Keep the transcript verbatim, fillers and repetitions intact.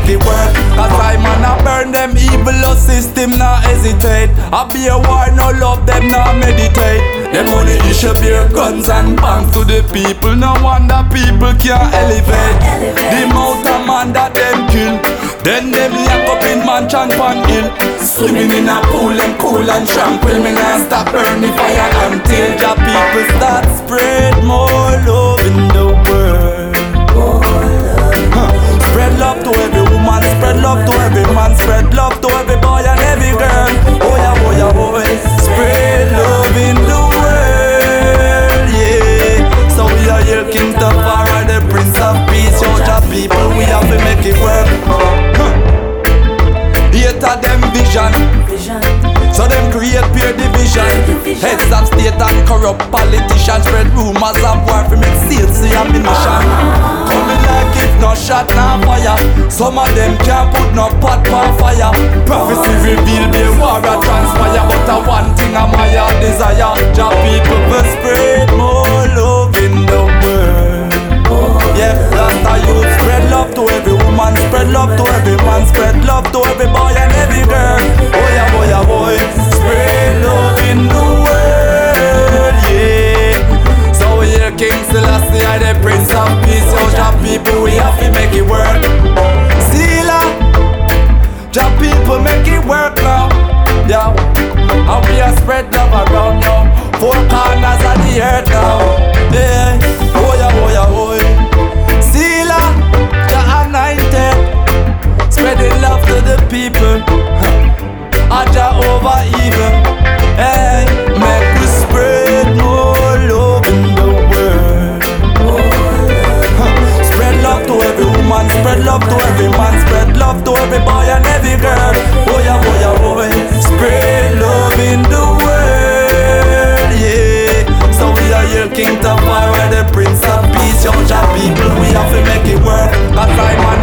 make it work. Cause I man a burn them evil system, not hesitate. I be a war, no love them, not meditate. Them only issue beer guns and bank to the people. No wonder people can't elevate. The amount of man that them kill, then them lock up in mansion pan hill. Swimming in a pool, them cool and tranquil. Me nah stop burn the fire until the people start spread more love in the world. Huh. Spread love to every woman, spread love to every man, spread love to every boy and every girl. Oh yeah, oh yeah, boy, spread love in the world, yeah. So we are here, King Tafari, the Prince of Peace. Yo, the people, we have to make it work. Huh. Hater them vision, so them create peer division. Heads of state and corrupt politicians spread rumors of war to make sales the ammunition. Coming like if no shot, no fire. Some of them can't put no pot for fire. Prophecy reveal the war a transpire, but a one thing a my heart desire. The people will spread more love in the world. Yeah, that's how you spread love to every woman, spread love to every man, spread love to every boy and every girl. Oh yeah, boy, yeah, boy, spread love in the world, yeah. So we here, King Selassie, the Prince of Peace. So the people, we have to make it work. Sila, the people make it work now, yeah. And we are spread love around now, four corners of the earth now, yeah. Oh yeah, oh yeah, boy. Sila, the anointed, spreading love to the people. Aja over evil. Hey, make we spread more love in the world. Spread love to every woman, spread love to every man, spread love to every boy and every girl. Oh yeah, oh yeah, boy, spread love in the world, yeah. So we are here, King Tafari, the Prince of Peace. Yo, the people, we have to make it work. Cause I man